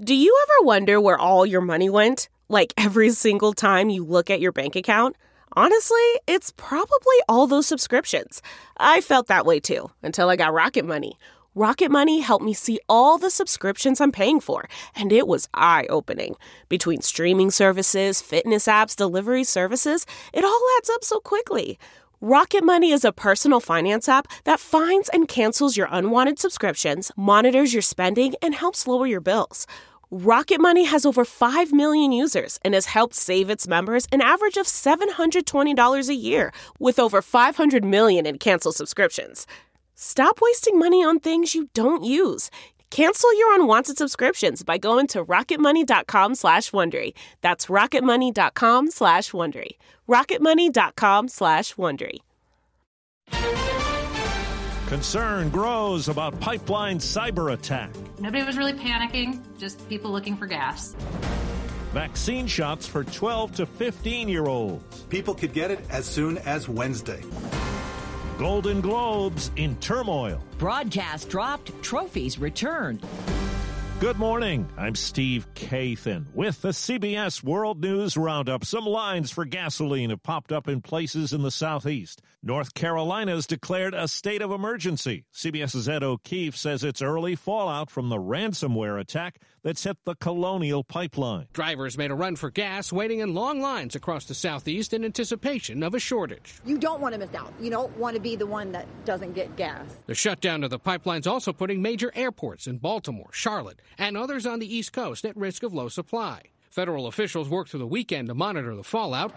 Do you ever wonder where all your money went? Like every single time you look at your bank account? Honestly, it's probably all those subscriptions. I felt that way too, until I got Rocket Money. Rocket Money helped me see all the subscriptions I'm paying for, and it was eye-opening. Between streaming services, fitness apps, delivery services, it all adds up so quickly. Rocket Money is a personal finance app that finds and cancels your unwanted subscriptions, monitors your spending, and helps lower your bills. Rocket Money has over 5 million users and has helped save its members an average of $720 a year, with over 500 million in canceled subscriptions. Stop wasting money on things you don't use. Cancel your unwanted subscriptions by going to rocketmoney.com/Wondery. That's rocketmoney.com/Wondery. rocketmoney.com/Wondery. Concern grows about pipeline cyber attack. Nobody was really panicking, just people looking for gas. Vaccine shots for 12 to 15-year-olds. People could get it as soon as Wednesday. Golden Globes in turmoil. Broadcast dropped, trophies returned. Good morning. I'm Steve Kathan with the CBS World News Roundup. Some lines for gasoline have popped up in places in the Southeast. North Carolina's declared a state of emergency. CBS's Ed O'Keefe says it's early fallout from the ransomware attack that's hit the Colonial Pipeline. Drivers made a run for gas, waiting in long lines across the Southeast in anticipation of a shortage. You don't want to miss out. You don't want to be the one that doesn't get gas. The shutdown of the pipeline's also putting major airports in Baltimore, Charlotte, and others on the East Coast at risk of low supply. Federal officials worked through the weekend to monitor the fallout,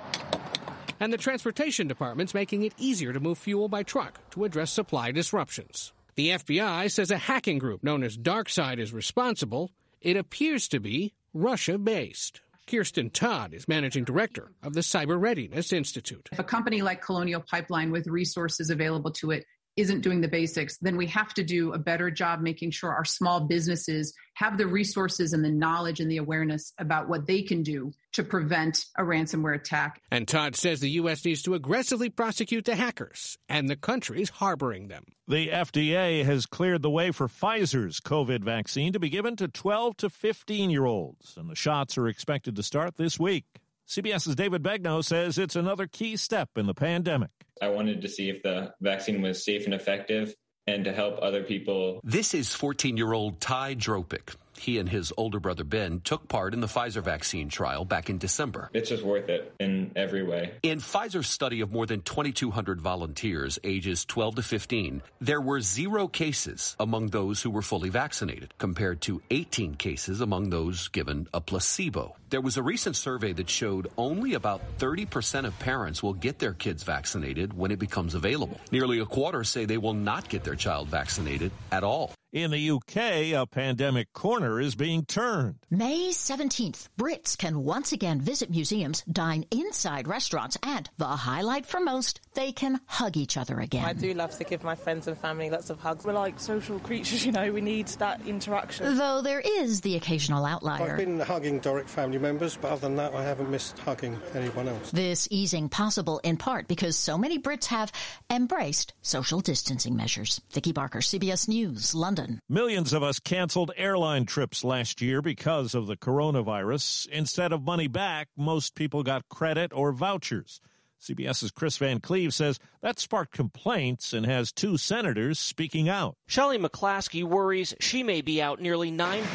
and the Transportation Department's making it easier to move fuel by truck to address supply disruptions. The FBI says a hacking group known as DarkSide is responsible. It appears to be Russia-based. Kirsten Todd is managing director of the Cyber Readiness Institute. If a company like Colonial Pipeline with resources available to it isn't doing the basics, then we have to do a better job making sure our small businesses have the resources and the knowledge and the awareness about what they can do to prevent a ransomware attack. And Todd says the U.S. needs to aggressively prosecute the hackers and the countries harboring them. The FDA has cleared the way for Pfizer's COVID vaccine to be given to 12 to 15-year-olds, and the shots are expected to start this week. CBS's David Begnaud says it's another key step in the pandemic. I wanted to see if the vaccine was safe and effective and to help other people. This is 14-year-old Ty Dropic. He and his older brother Ben took part in the Pfizer vaccine trial back in December. It's just worth it in every way. In Pfizer's study of more than 2,200 volunteers ages 12 to 15, there were 0 cases among those who were fully vaccinated, compared to 18 cases among those given a placebo. There was a recent survey that showed only about 30% of parents will get their kids vaccinated when it becomes available. Nearly a quarter say they will not get their child vaccinated at all. In the UK, a pandemic corner is being turned. May 17th, Brits can once again visit museums, dine inside restaurants, and, the highlight for most, they can hug each other again. I do love to give my friends and family lots of hugs. We're like social creatures, we need that interaction. Though there is the occasional outlier. I've been hugging Doric family members, but other than that, I haven't missed hugging anyone else. This easing possible in part because so many Brits have embraced social distancing measures. Vicki Barker, CBS News, London. Millions of us canceled airline trips last year because of the coronavirus. Instead of money back, most people got credit or vouchers. CBS's Chris Van Cleve says that sparked complaints and has 2 senators speaking out. Shelley McClaskey worries she may be out nearly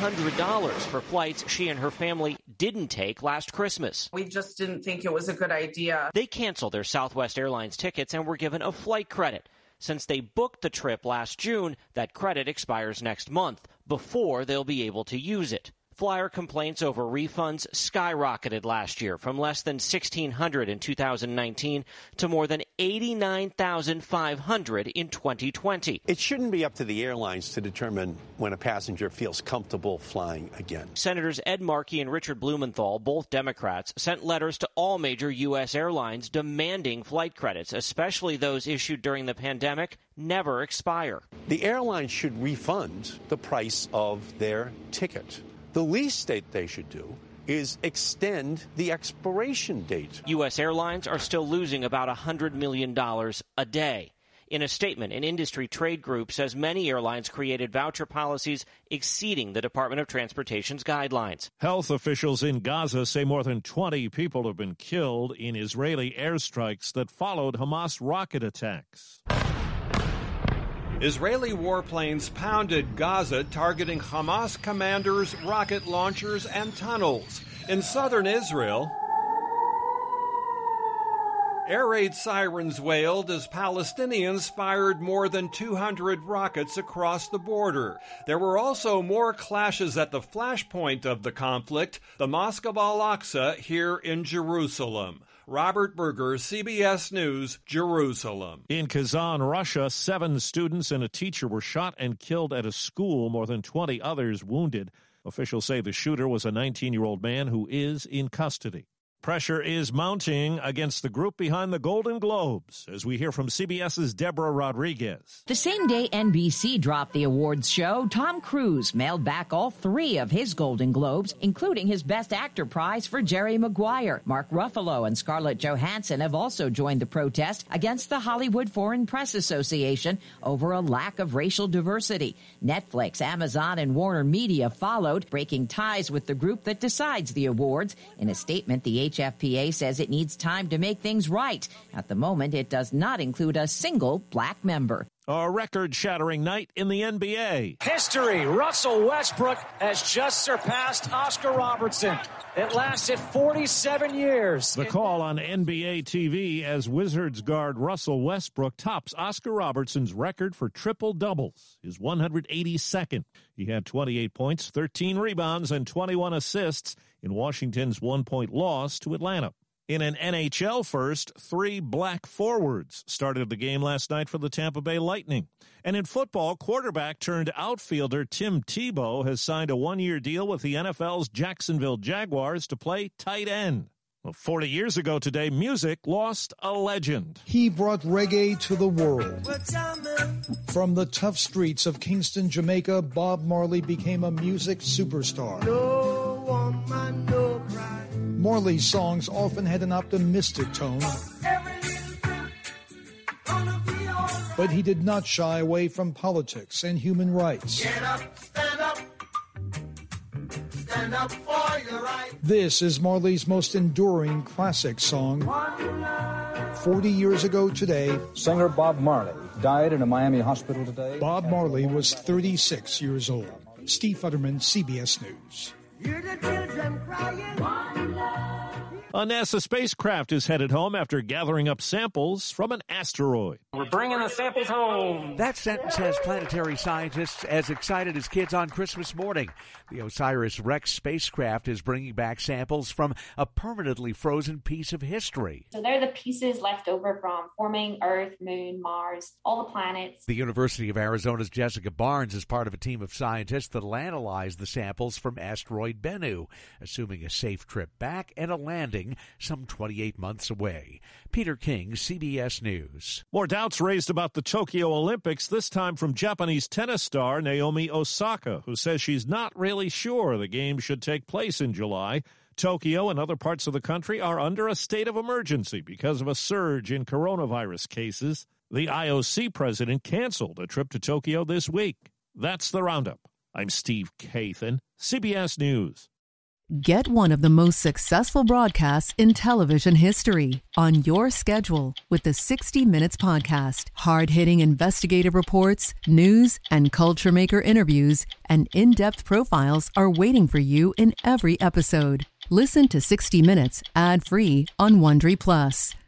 $900 for flights she and her family didn't take last Christmas. We just didn't think it was a good idea. They canceled their Southwest Airlines tickets and were given a flight credit. Since they booked the trip last June, that credit expires next month, before they'll be able to use it. Flyer complaints over refunds skyrocketed last year from less than 1,600 in 2019 to more than 89,500 in 2020. It shouldn't be up to the airlines to determine when a passenger feels comfortable flying again. Senators Ed Markey and Richard Blumenthal, both Democrats, sent letters to all major U.S. airlines demanding flight credits, especially those issued during the pandemic, never expire. The airlines should refund the price of their ticket. The least they should do is extend the expiration date. U.S. airlines are still losing about $100 million a day. In a statement, an industry trade group says many airlines created voucher policies exceeding the Department of Transportation's guidelines. Health officials in Gaza say more than 20 people have been killed in Israeli airstrikes that followed Hamas rocket attacks. Israeli warplanes pounded Gaza, targeting Hamas commanders, rocket launchers, and tunnels. In southern Israel, air raid sirens wailed as Palestinians fired more than 200 rockets across the border. There were also more clashes at the flashpoint of the conflict, the Mosque of Al-Aqsa here in Jerusalem. Robert Berger, CBS News, Jerusalem. In Kazan, Russia, 7 students and a teacher were shot and killed at a school, more than 20 others wounded. Officials say the shooter was a 19-year-old man who is in custody. Pressure is mounting against the group behind the Golden Globes, as we hear from CBS's Deborah Rodriguez. The same day NBC dropped the awards show, Tom Cruise mailed back all 3 of his Golden Globes, including his Best Actor prize for Jerry Maguire. Mark Ruffalo and Scarlett Johansson have also joined the protest against the Hollywood Foreign Press Association over a lack of racial diversity. Netflix, Amazon, and Warner Media followed, breaking ties with the group that decides the awards. In a statement, the HFPA says it needs time to make things right. At the moment, it does not include a single black member. A record-shattering night in the NBA. History. Russell Westbrook has just surpassed Oscar Robertson. It lasted 47 years. The call on NBA TV as Wizards guard Russell Westbrook tops Oscar Robertson's record for triple-doubles, his 182nd. He had 28 points, 13 rebounds, and 21 assists in Washington's one-point loss to Atlanta. In an NHL first, 3 black forwards started the game last night for the Tampa Bay Lightning. And in football, quarterback-turned-outfielder Tim Tebow has signed a 1-year deal with the NFL's Jacksonville Jaguars to play tight end. Well, 40 years ago today, music lost a legend. He brought reggae to the world. From the tough streets of Kingston, Jamaica, Bob Marley became a music superstar. No woman, no cry. Marley's songs often had an optimistic tone, but he did not shy away from politics and human rights. Get up, stand up. Stand up for your right. This is Marley's most enduring classic song. 40 years ago today, singer Bob Marley died in a Miami hospital today. Bob Marley was 36 years old. Steve Futterman, CBS News. Hear the children crying. A NASA spacecraft is headed home after gathering up samples from an asteroid. We're bringing the samples home. That sentence has planetary scientists as excited as kids on Christmas morning. The OSIRIS-REx spacecraft is bringing back samples from a permanently frozen piece of history. So they're the pieces left over from forming Earth, Moon, Mars, all the planets. The University of Arizona's Jessica Barnes is part of a team of scientists that will analyze the samples from asteroid Bennu, assuming a safe trip back and a landing some 28 months away. Peter King, CBS News. More doubts raised about the Tokyo Olympics, this time from Japanese tennis star Naomi Osaka, who says she's not really sure the games should take place in July. Tokyo and other parts of the country are under a state of emergency because of a surge in coronavirus cases. The IOC president canceled a trip to Tokyo this week. That's the Roundup. I'm Steve Kathan, CBS News. Get one of the most successful broadcasts in television history on your schedule with the 60 Minutes Podcast. Hard-hitting investigative reports, news, and culture maker interviews, and in-depth profiles are waiting for you in every episode. Listen to 60 Minutes ad-free on Wondery Plus.